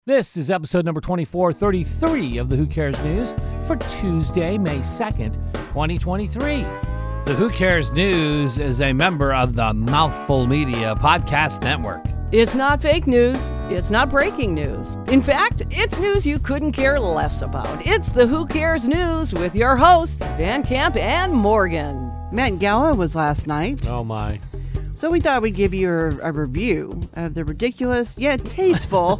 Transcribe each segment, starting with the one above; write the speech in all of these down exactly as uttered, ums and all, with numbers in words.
This is episode number twenty-four thirty-three of the Who Cares News for Tuesday, May second, twenty twenty-three. The Who Cares News is a member of the Mouthful Media Podcast Network. It's not fake news. It's not breaking news. In fact, it's news you couldn't care less about. It's the Who Cares News with your hosts, Van Camp and Morgan. Met Gala was last night. Oh, my. So we thought we'd give you a, a review of the ridiculous yet tasteful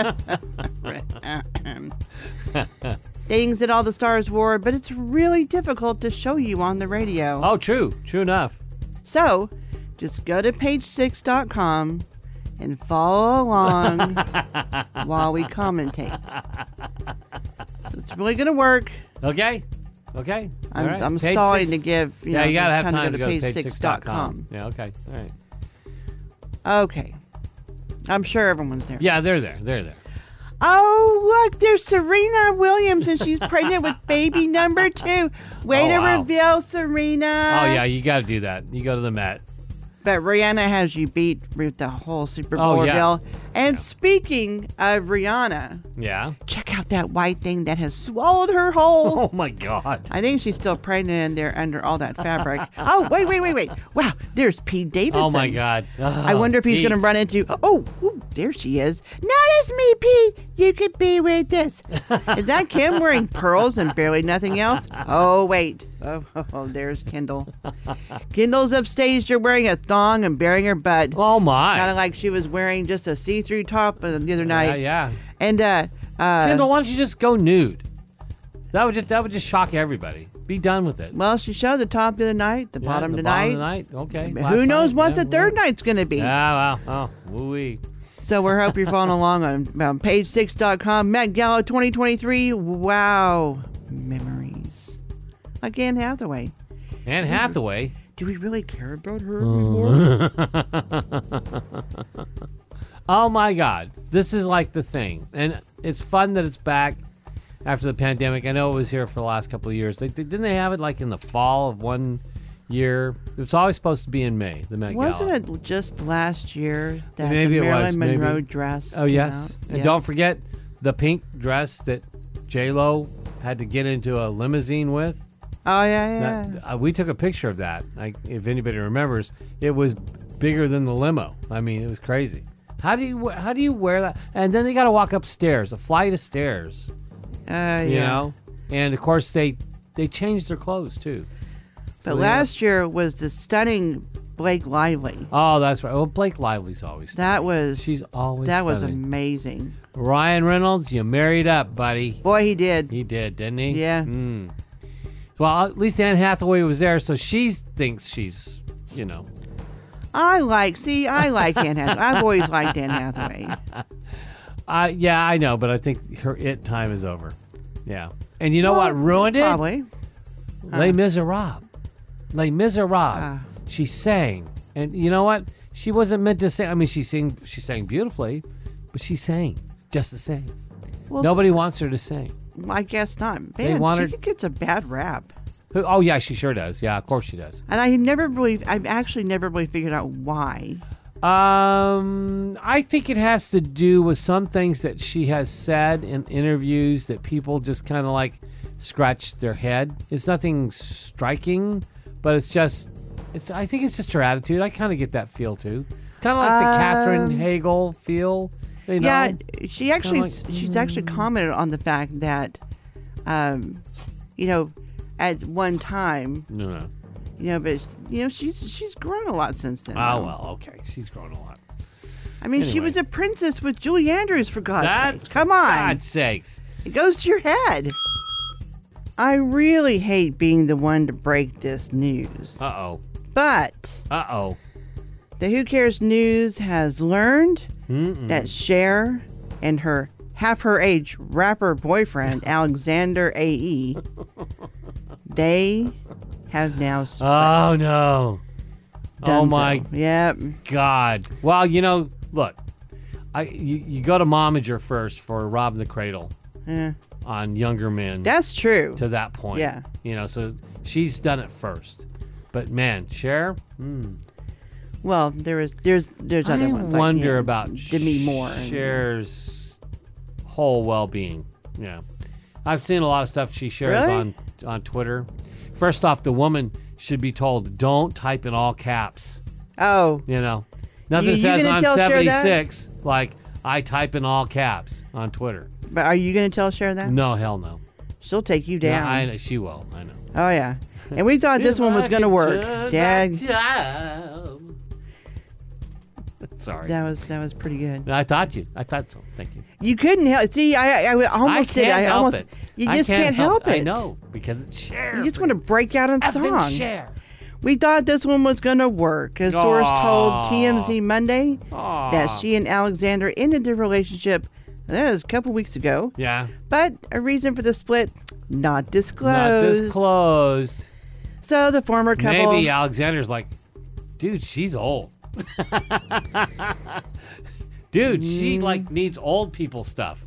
things that all the stars wore, but it's really difficult to show you on the radio. Oh, true. True enough. So just go to page six dot com and follow along while we commentate. So it's really going to work. Okay. Okay. I'm, All right. I'm Page stalling six. to give, you yeah, know, you got to it's have time to go to page page six six dot dot com. com. Yeah, okay. All right. Okay. I'm sure everyone's there. Yeah, they're there. They're there. Oh, look, there's Serena Williams, and she's pregnant with baby number two. Way Oh, to wow. reveal, Serena. Oh, yeah, you got to do that. You go to the Met. But Rihanna has you beat with the whole Super Oh, Bowl yeah. bill. And Yeah. speaking of Rihanna, Yeah. check out that white thing that has swallowed her whole. Oh, my God. I think she's still pregnant in there under all that fabric. Oh, wait, wait, wait, wait. Wow, there's Pete Davidson. Oh, my God. I wonder if he's Pete. going to run into. Oh, ooh, there she is. Notice me, Pete. You could be with this. Is that Kim wearing pearls and barely nothing else? Oh, wait. Oh, oh, oh there's Kendall. Kendall's upstaged her wearing a thong and baring her butt. Oh, my. Kind of like she was wearing just a see-through top uh, the other Yeah, night. yeah. And, uh, uh, Kendall, why don't you just go nude? That would just that would just shock everybody. Be done with it. well, she showed the top the other night, the Yeah, bottom the tonight. Bottom tonight. Okay. Who Last knows night. what Yeah, the third well. night's going to be? Yeah, well, oh, woo-wee. So we hope you're following along on, on page six dot com. Met Gala twenty twenty-three. Wow. Memories. Like Anne Hathaway. Anne Hathaway. Do we really care about her anymore? Oh, my God. This is like the thing. And it's fun that it's back after the pandemic. I know it was here for the last couple of years. They, didn't they have it like in the fall of one year? It was always supposed to be in May, the Met Gala. Wasn't it just last year that Maybe it the was, Marilyn Monroe maybe. dress Oh, came yes. out? And Yes. don't forget the pink dress that J-Lo had to get into a limousine with. Oh, yeah, yeah. That, uh, we took a picture of that. Like, if anybody remembers, it was bigger than the limo. I mean, it was crazy. How do you how do you wear that? And then they got to walk upstairs, a flight of stairs. Uh, You yeah. know, and of course they they changed their clothes too. But So they last year was the stunning Blake Lively. Oh, that's right. Well, Blake Lively's always. That was She's always that was stunning. amazing. Ryan Reynolds, you married up, buddy. Boy, he did. He did, didn't he? Yeah. Mm. Well, at least Anne Hathaway was there, so she thinks she's, you know. I like, see, I like Anne Hathaway. I've always liked Anne Hathaway. Uh, yeah, I know, but I think her it time is over. Yeah. And you know Well, what ruined it? Probably. Les Miserables. Les Miserables. Ah. She sang. And you know what? She wasn't meant to sing. I mean, she sang, she sang beautifully, but she sang just the same. Well, Nobody wants her to sing. I guess not. They Man, want she her- gets a bad rap. Who- Oh, yeah, she sure does. Yeah, of course she does. And I never really, I've actually never really figured out why. Um, I think it has to do with some things that she has said in interviews that people just kind of like scratch their head. It's nothing striking, but it's just, it's. I think it's just her attitude. I kind of get that feel too. Kind of like the Katherine Um, Hagel feel. You know? Yeah, she actually, like, she's actually commented on the fact that, um, you know, at one time, No, no. you know, but you know, she's she's grown a lot since then. Oh though. well, okay. She's grown a lot. I mean, she anyway. was a princess with Julie Andrews, for God's That's sake. Come on. God's sakes. It goes to your head. I really hate being the one to break this news. Uh oh. But Uh oh. the Who Cares News has learned Mm-mm. that Cher and her half her age rapper boyfriend, Alexander A E, they have now split. Oh no. Oh Dunzo. my Yep. God. Well, you know, look, I you, you go to Momager first for Robbing the Cradle Yeah. on younger men That's true. to that point. Yeah. You know, so she's done it first. But man, Cher, mm, Well, there is there's there's other I ones. like, wonder you know, about Demi Moore. and- Cher's whole well-being. Yeah, I've seen a lot of stuff she shares Really? on on Twitter. First off, the woman should be told, don't type in all caps. Oh, You know, nothing You- you says gonna I'm tell Cher that? seventy-six like I type in all caps on Twitter. but are you going to tell Cher that? No, hell no. She'll take you Yeah, down. I know, she will. I know. Oh yeah, and we thought this one was going to work. Dad, Dad. Sorry. that was that was pretty good. I thought you. I thought so. Thank you. You couldn't help. See, I I, I almost I did. can't I help almost. it. You I just can't, help it. I know because it's Cher. You just want to break out in Effing song. Cher. We thought this one was going to work. A source told T M Z Monday Aw. that she and Alexander ended their relationship. That was a couple weeks ago. Yeah. But a reason for the split not Not disclosed. disclosed. So the former couple. Maybe Alexander's like, dude, she's old. Dude, Mm. she like needs old people stuff.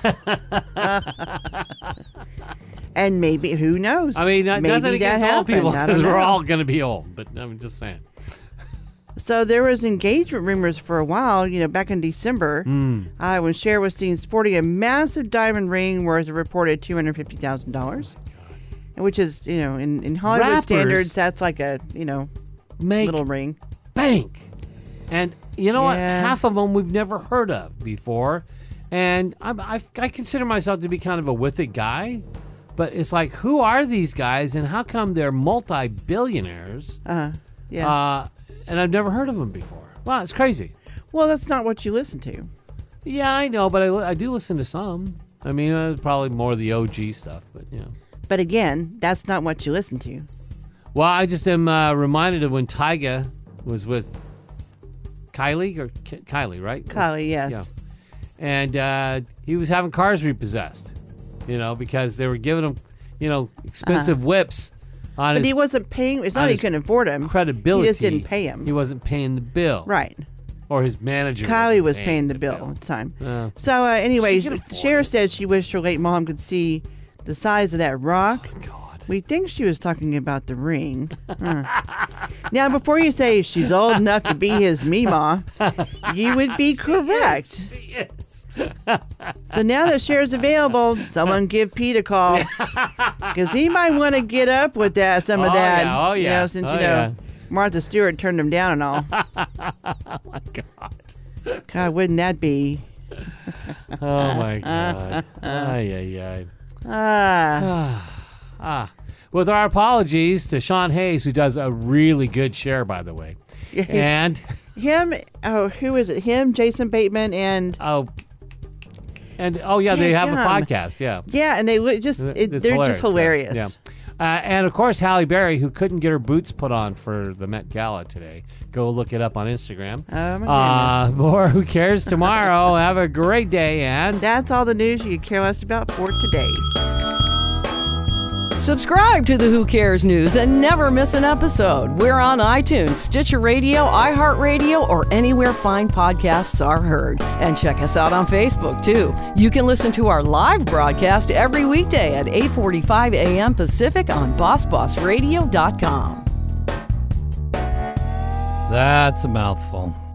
And maybe, who knows? I mean, not, maybe nothing that against old happened. people I don't because we're know. all going to be old. But I'm just saying. So there was engagement rumors for a while, you know, back in December, Hmm. uh, when Cher was seen sporting a massive diamond ring worth a reported two hundred fifty thousand dollars, which is, you know, in, in Hollywood Rappers standards, that's like a, you know, Make little ring. bank. And you know Yeah. what? Half of them we've never heard of before. And I'm, I, I consider myself to be kind of a with it guy. But it's like, who are these guys and how come they're multi-billionaires? Uh, yeah. Uh, and I've never heard of them before. Wow, it's crazy. well, that's not what you listen to. Yeah, I know, but I, li- I do listen to some. I mean, uh, probably more of the O G stuff, but yeah. But again, that's not what you listen to. Well, I just am uh, reminded of when Tyga was with Kylie, or K- Kylie, right? Kylie, yes. Yeah. And uh, he was having cars repossessed, you know, because they were giving him, you know, expensive whips on Uh-huh. But his he wasn't paying. It's on not he his couldn't afford him. credibility. He just didn't pay him. He wasn't paying the bill. Right. Or his manager. Kylie wasn't was paying the bill at the time. Uh, So uh, anyway, She could afford Cher it. said she wished her late mom could see the size of that rock. God. We think she was talking about the ring. Hmm. Now, before you say she's old enough to be his Mima, you would be correct. She is. So now that Cher's available, someone give Pete a call, because he might want to get up with that some of Oh, that. yeah. Oh, You yeah. know, since Oh, you know yeah. Martha Stewart turned him down and all. Oh, my God. God, wouldn't that be? Oh, my God. Ay, ay, ay. Ah, Ah, with our apologies to Sean Hayes, who does a really good share, by the way. And, him. Oh, who is it? Him, Jason Bateman, and oh, and, oh, yeah, they have a Dadgum. podcast, yeah. yeah, and they look just it, It's they're just hilarious. Yeah. Uh, and, of course, Halle Berry, who couldn't get her boots put on for the Met Gala today. Go look it up on Instagram. Oh, my Uh, more Who Cares tomorrow. Have a great day, and That's all the news you could care less about for today. Subscribe to the Who Cares News and never miss an episode. We're on iTunes, Stitcher Radio, iHeartRadio, or anywhere fine podcasts are heard. And check us out on Facebook, too. You can listen to our live broadcast every weekday at eight forty-five a.m. Pacific on boss boss radio dot com. that's a mouthful.